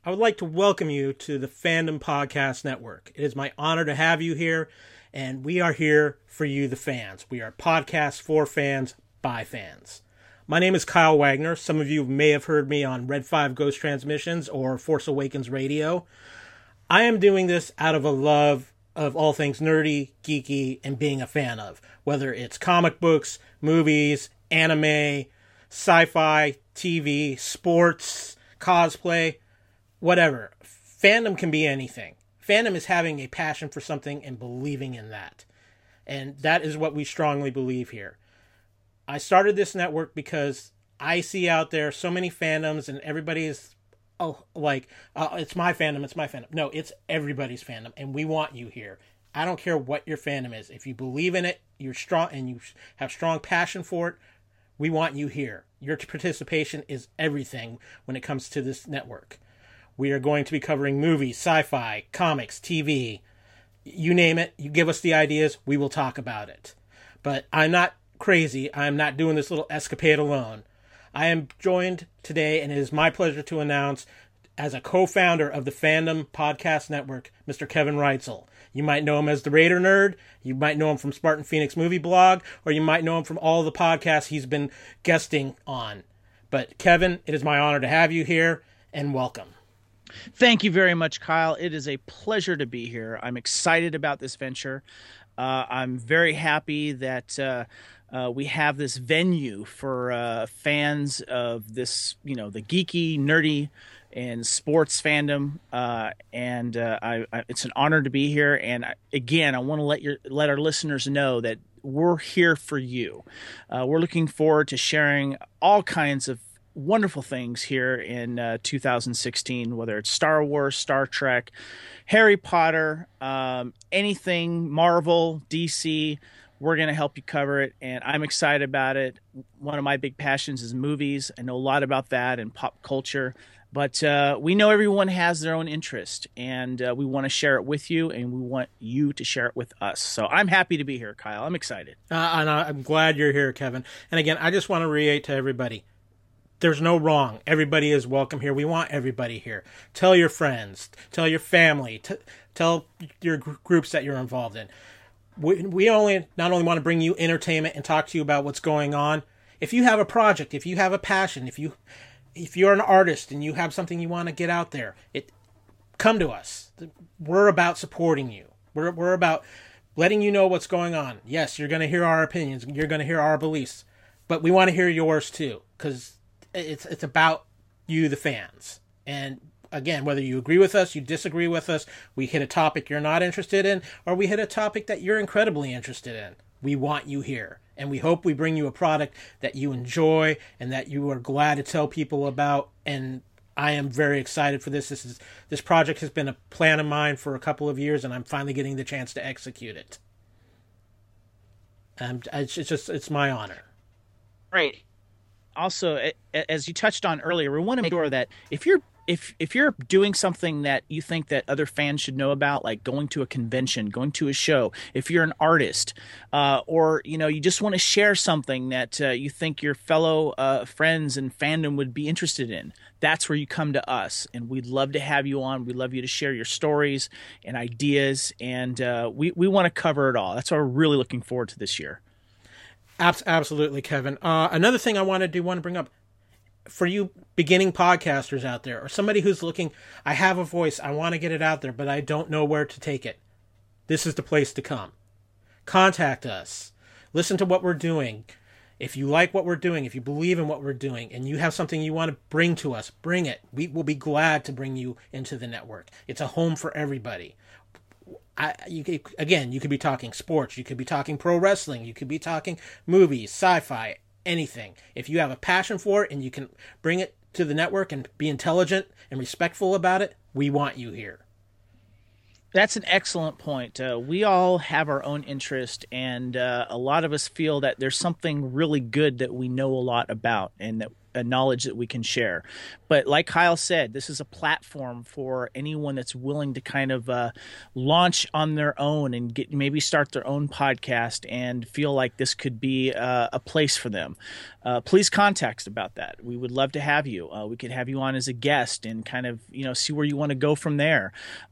I would like to welcome you to the Fandom Podcast Network. It is my honor to have you here, and we are here for you, the fans. We are podcasts for fans, by fans. My name is Kyle Wagner. Some of you may have heard me on Red 5 Ghost Transmissions or Force Awakens Radio. I am doing this out of a love of all things nerdy, geeky, and being a fan of, whether it's comic books, movies, anime, sci-fi, TV, sports, cosplay, whatever. Fandom can be anything. Fandom is having a passion for something and believing in that. And that is what we strongly believe here. I started this network because I see out there so many fandoms and everybody is it's my fandom, it's my fandom. No, it's everybody's fandom, and we want you here. I don't care what your fandom is. If you believe in it, you're strong, and you have strong passion for it, we want you here. Your participation is everything when it comes to this network. We are going to be covering movies, sci-fi, comics, TV. You name it, you give us the ideas, we will talk about it. But I'm not crazy. I'm not doing this little escapade alone. I am joined today, and it is my pleasure to announce, as a co-founder of the Fandom Podcast Network, Mr. Kevin Reitzel. You might know him as the Raider Nerd, you might know him from Spartan Phoenix Movie Blog, or you might know him from all the podcasts he's been guesting on. But Kevin, it is my honor to have you here, and welcome. Thank you very much, Kyle. It is a pleasure to be here. I'm excited about this venture. I'm very happy that we have this venue for fans of this, the geeky, nerdy, and sports fandom. It's an honor to be here. And I want to let our listeners know that we're here for you. We're looking forward to sharing all kinds of wonderful things here in 2016, whether it's Star Wars, Star Trek, Harry Potter, anything Marvel, DC. We're going to help you cover it, and I'm excited about it. One of my big passions is movies. I know a lot about that and pop culture, but we know everyone has their own interest, and we want to share it with you, and we want you to share it with us. So I'm happy to be here, Kyle. I'm excited. And I'm glad you're here, Kevin. And again, I just want to reiterate to everybody, there's no wrong. Everybody is welcome here. We want everybody here. Tell your friends. Tell your family. Tell your groups that you're involved in. We not only want to bring you entertainment and talk to you about what's going on. If you have a project, if you have a passion, if you're an artist and you have something you want to get out there, come to us. We're about supporting you. We're about letting you know what's going on. Yes, you're going to hear our opinions. You're going to hear our beliefs. But we want to hear yours too, because it's about you, the fans. And again, whether you agree with us, you disagree with us, we hit a topic you're not interested in, or we hit a topic that you're incredibly interested in, we want you here. And we hope we bring you a product that you enjoy and that you are glad to tell people about. And I am very excited for this. This project has been a plan of mine for a couple of years, and I'm finally getting the chance to execute it. It's my honor. Right. Also, as you touched on earlier, we want to make sure that if you're doing something that you think that other fans should know about, like going to a convention, going to a show, if you're an artist, or you just want to share something that you think your fellow friends and fandom would be interested in, that's where you come to us, and we'd love to have you on. We'd love you to share your stories and ideas, and we want to cover it all. That's what we're really looking forward to this year. Absolutely, Kevin. Another thing I want to bring up, for you beginning podcasters out there, or somebody who's looking, I have a voice, I want to get it out there, but I don't know where to take it. This is the place to come. Contact us. Listen to what we're doing. If you like what we're doing, if you believe in what we're doing, and you have something you want to bring to us, bring it. We will be glad to bring you into the network. It's a home for everybody. You could be talking sports, you could be talking pro wrestling, you could be talking movies, sci-fi, anything. If you have a passion for it and you can bring it to the network and be intelligent and respectful about it, we want you here. That's an excellent point. We all have our own interest, and a lot of us feel that there's something really good that we know a lot about and that a knowledge that we can share. But like Kyle said, this is a platform for anyone that's willing to kind of launch on their own and maybe start their own podcast and feel like this could be a place for them. Please contact us about that. We would love to have you. We could have you on as a guest and kind of, see where you want to go from there.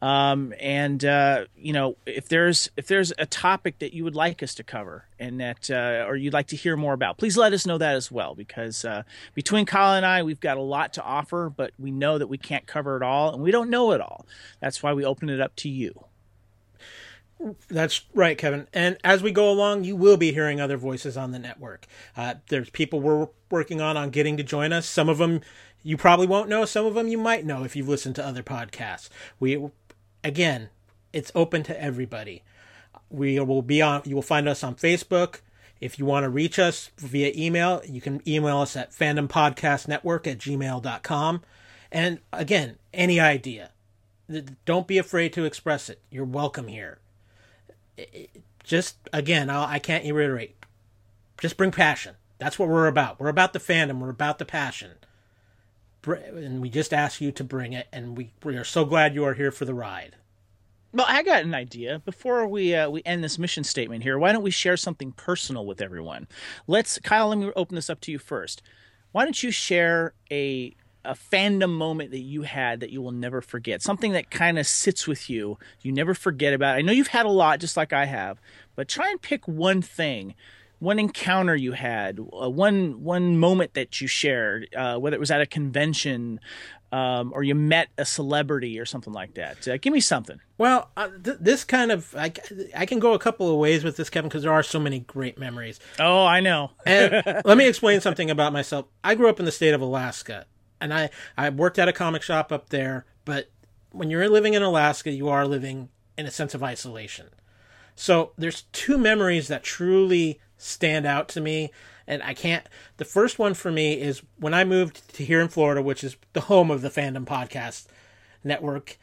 If there's a topic that you would like us to cover and that or you'd like to hear more about, please let us know that as well, because between Kyle and I, we've got a lot to offer, but we know that we can't cover it all and we don't know it all. That's why we open it up to you. That's right, Kevin. And as we go along, you will be hearing other voices on the network. There's people we're working on getting to join us. Some of them you probably won't know. Some of them you might know if you've listened to other podcasts. Again, it's open to everybody. You will find us on Facebook. If you want to reach us via email, you can email us at fandompodcastnetwork@gmail.com. And again, any idea, don't be afraid to express it. You're welcome here. Just, again, I can't reiterate. Just bring passion. That's what we're about. We're about the fandom. We're about the passion. And we just ask you to bring it, and we are so glad you are here for the ride. Well, I got an idea. Before we end this mission statement here, why don't we share something personal with everyone? Kyle, let me open this up to you first. Why don't you share a fandom moment that you had that you will never forget? Something that kind of sits with you, you never forget about. I know you've had a lot, just like I have, but try and pick one thing, one encounter you had, one moment that you shared, whether it was at a convention or you met a celebrity or something like that. Give me something. Well, this kind of, I can go a couple of ways with this, Kevin, because there are so many great memories. Oh, I know. And let me explain something about myself. I grew up in the state of Alaska, and I worked at a comic shop up there, but when you're living in Alaska, you are living in a sense of isolation. So there's two memories that truly stand out to me, and the first one for me is when I moved to here in Florida, which is the home of the Fandom Podcast Network.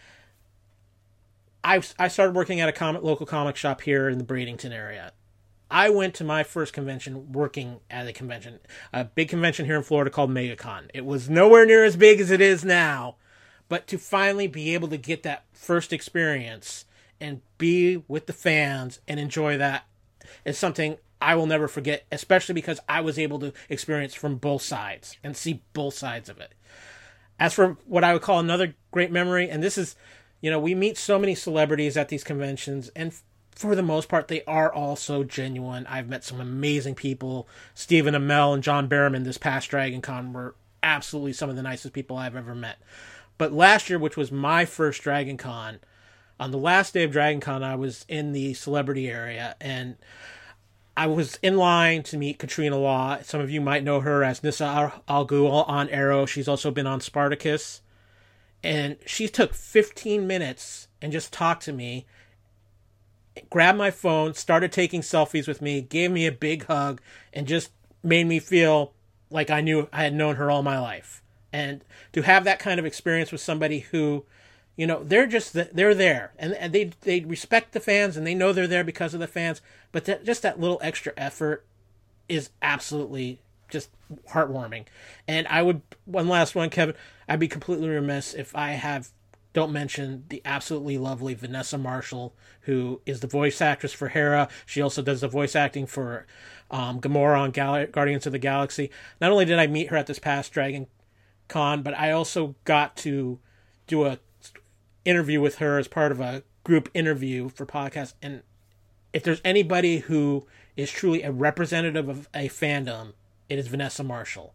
I started working at a local comic shop here in the Bradenton area. I went to my first convention working at a big convention here in Florida called MegaCon. It was nowhere near as big as it is now, but to finally be able to get that first experience and be with the fans and enjoy that is something I will never forget, especially because I was able to experience from both sides and see both sides of it. As for what I would call another great memory, and this is, we meet so many celebrities at these conventions, and for the most part, they are all so genuine. I've met some amazing people. Stephen Amell and John Barrowman this past Dragon Con were absolutely some of the nicest people I've ever met. But last year, which was my first Dragon Con, on the last day of Dragon Con, I was in the celebrity area, and I was in line to meet Katrina Law. Some of you might know her as Nissa Al Ghul on Arrow. She's also been on Spartacus. And she took 15 minutes and just talked to me, grabbed my phone, started taking selfies with me, gave me a big hug, and just made me feel like I had known her all my life. And to have that kind of experience with somebody who, they're there, and they respect the fans, and they know they're there because of the fans, but that little extra effort is absolutely just heartwarming. And one last one, Kevin, I'd be completely remiss if I don't mention the absolutely lovely Vanessa Marshall, who is the voice actress for Hera. She also does the voice acting for Gamora on Guardians of the Galaxy. Not only did I meet her at this past Dragon Con, but I also got to do a interview with her as part of a group interview for podcast. And if there's anybody who is truly a representative of a fandom, it is Vanessa Marshall.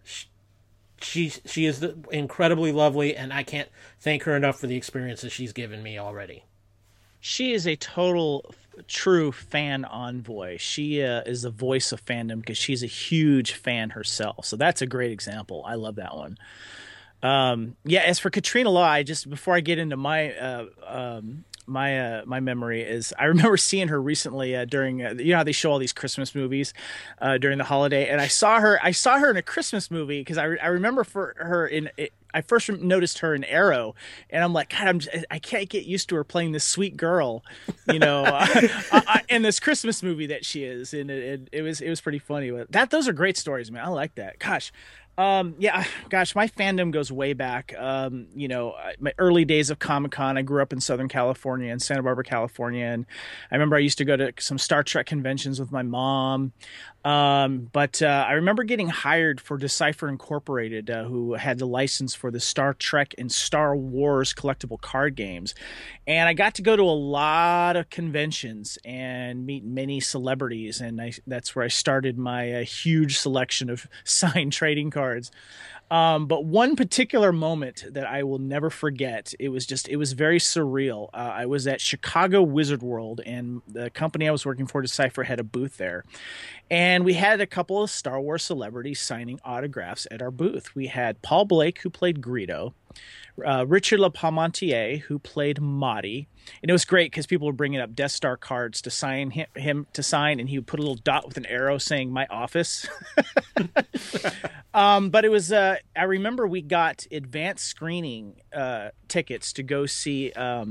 She is incredibly lovely, and I can't thank her enough for the experiences she's given me already. She is a total true fan envoy. She is the voice of fandom because she's a huge fan herself. So that's a great example. I love that one. As for Katrina Law, before I get into my my memory is I remember seeing her recently during how they show all these Christmas movies during the holiday, and I saw her in a Christmas movie because I remember I first noticed her in Arrow, and I'm like, God, I can't get used to her playing this sweet girl, in this Christmas movie that she is, and it was pretty funny. But those are great stories, man. I like that. Gosh, Yeah, gosh, my fandom goes way back. My early days of Comic-Con, I grew up in Southern California, in Santa Barbara, California. And I remember I used to go to some Star Trek conventions with my mom. But I remember getting hired for Decipher Incorporated, who had the license for the Star Trek and Star Wars collectible card games. And I got to go to a lot of conventions and meet many celebrities. And that's where I started my huge selection of signed trading cards. But one particular moment that I will never forget, it was very surreal. I was at Chicago Wizard World, and the company I was working for, Decipher, had a booth there. And we had a couple of Star Wars celebrities signing autographs at our booth. We had Paul Blake, who played Greedo, Richard LeParmentier, who played Motti. And it was great because people were bringing up Death Star cards to sign him to sign, and he would put a little dot with an arrow saying "My office." But it was I remember we got advanced screening tickets to go see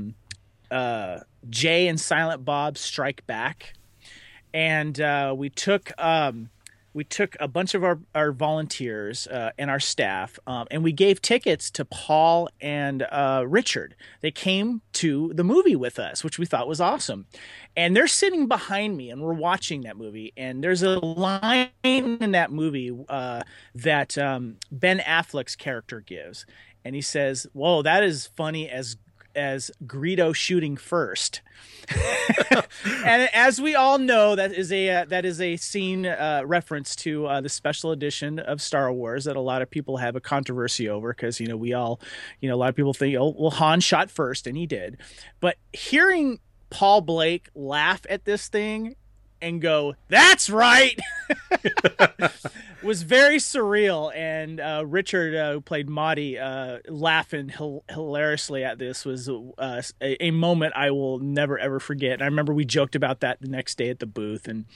Jay and Silent Bob Strike Back, and we took a bunch of our volunteers and our staff, and we gave tickets to Paul and Richard. They came to the movie with us, which we thought was awesome. And they're sitting behind me, and we're watching that movie. And there's a line in that movie that Ben Affleck's character gives. And he says, "Whoa, that is funny as Greedo shooting first." And as we all know, that is a scene reference to the special edition of Star Wars that a lot of people have a controversy over, because a lot of people think, oh, well, Han shot first, and he did. But hearing Paul Blake laugh at this thing and go, "That's right," was very surreal. And Richard, who played Motti, laughing hilariously at this was a moment I will never ever forget. And I remember we joked about that the next day at the booth, and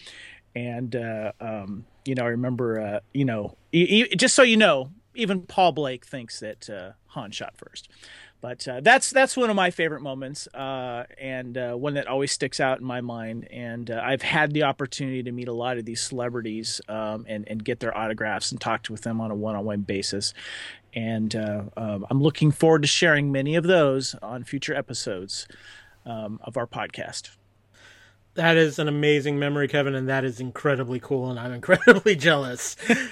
I remember just so you know, even Paul Blake thinks that Han shot first. But that's one of my favorite moments, and one that always sticks out in my mind. And I've had the opportunity to meet a lot of these celebrities and get their autographs and talk with them on a one-on-one basis. And I'm looking forward to sharing many of those on future episodes of our podcast. That is an amazing memory, Kevin, and that is incredibly cool, and I'm incredibly jealous.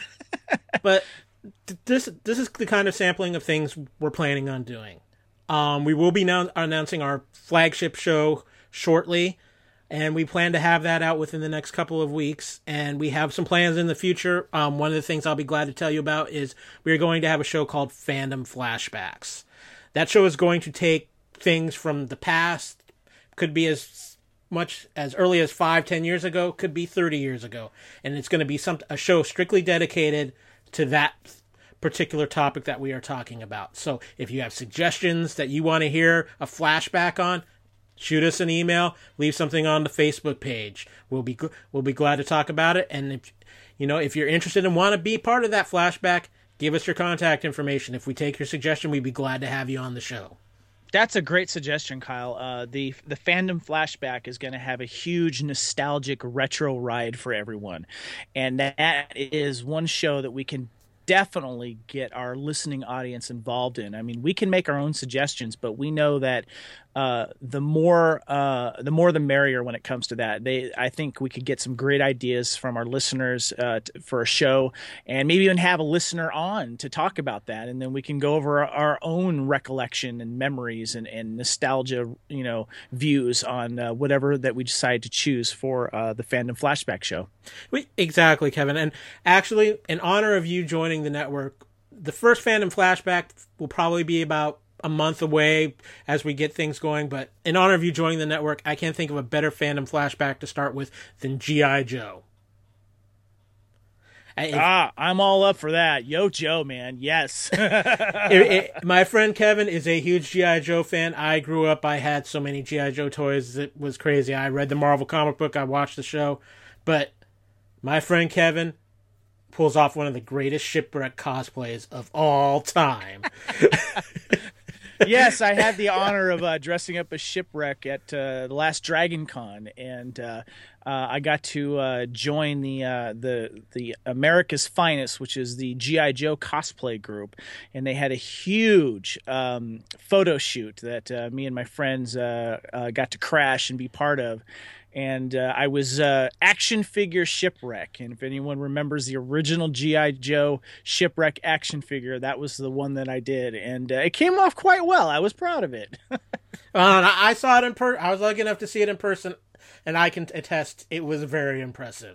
But this is the kind of sampling of things we're planning on doing. We will be announcing our flagship show shortly, and we plan to have that out within the next couple of weeks. And we have some plans in the future. One of the things I'll be glad to tell you about is we're going to have a show called Fandom Flashbacks. That show is going to take things from the past, could be as much as early as 5-10 years ago, could be 30 years ago, and it's going to be a show strictly dedicated to that particular topic that we are talking about. So if you have suggestions that you want to hear a flashback on, shoot us an email, leave something on the Facebook page. We'll be glad to talk about it. And if you're interested and want to be part of that flashback, give us your contact information. If we take your suggestion, we'd be glad to have you on the show. That's a great suggestion, Kyle. The Fandom Flashback is going to have a huge nostalgic retro ride for everyone. And that is one show that we can definitely get our listening audience involved in. I mean, we can make our own suggestions, but we know that the more the merrier when it comes to that. I think we could get some great ideas from our listeners for a show, and maybe even have a listener on to talk about that, and then we can go over our own recollection and memories and nostalgia, views on whatever that we decide to choose for the Fandom Flashback show. Exactly, Kevin. And actually, in honor of you joining the network, the first Fandom Flashback will probably be about a month away as we get things going, but in honor of you joining the network, I can't think of a better Fandom Flashback to start with than G.I. Joe. I'm all up for that. Yo, Joe, man. Yes. My friend Kevin is a huge G.I. Joe fan. I grew up, I had so many G.I. Joe toys, it was crazy. I read the Marvel comic book, I watched the show, but my friend Kevin pulls off one of the greatest shipwreck cosplays of all time. Yes, I had the honor of dressing up as Shipwreck at the last Dragon Con, and I got to join the America's Finest, which is the G.I. Joe cosplay group, and they had a huge photo shoot that me and my friends got to crash and be part of. And I was action figure Shipwreck. And if anyone remembers the original G.I. Joe Shipwreck action figure, that was the one that I did. And it came off quite well. I was proud of it. I saw it in person. I was lucky enough to see it in person, and I can attest it was very impressive.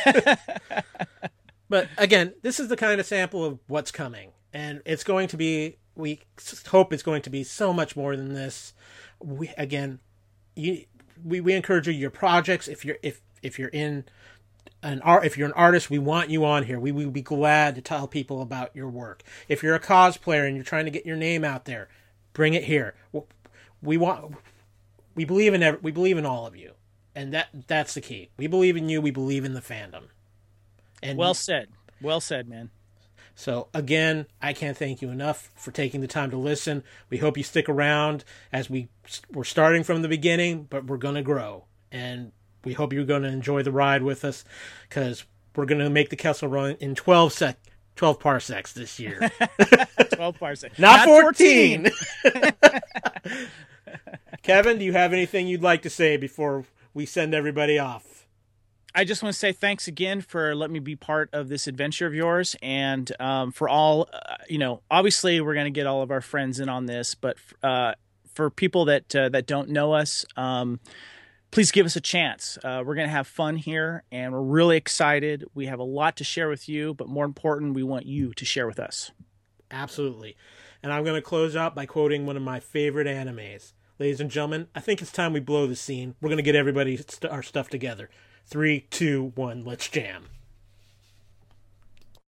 But again, this is the kind of sample of what's coming. And it's going to be, we hope it's going to be so much more than this. We encourage you, your projects. If you're an artist, we want you on here. We would be glad to tell people about your work. If you're a cosplayer and you're trying to get your name out there, bring it here. We believe in all of you, and that's the key. We believe in you. We believe in the fandom. And well said, man. So again, I can't thank you enough for taking the time to listen. We hope you stick around as we're starting from the beginning, but we're going to grow. And we hope you're going to enjoy the ride with us, because we're going to make the Kessel Run in 12 parsecs this year. 12 parsecs. Not 14. Kevin, do you have anything you'd like to say before we send everybody off? I just want to say thanks again for letting me be part of this adventure of yours, and for all, obviously we're going to get all of our friends in on this, but for people that don't know us, please give us a chance. We're going to have fun here, and we're really excited. We have a lot to share with you, but more important, we want you to share with us. Absolutely. And I'm going to close out by quoting one of my favorite animes. Ladies and gentlemen, I think it's time we blow the scene. We're going to get everybody our stuff together. 3, 2, 1, let's jam.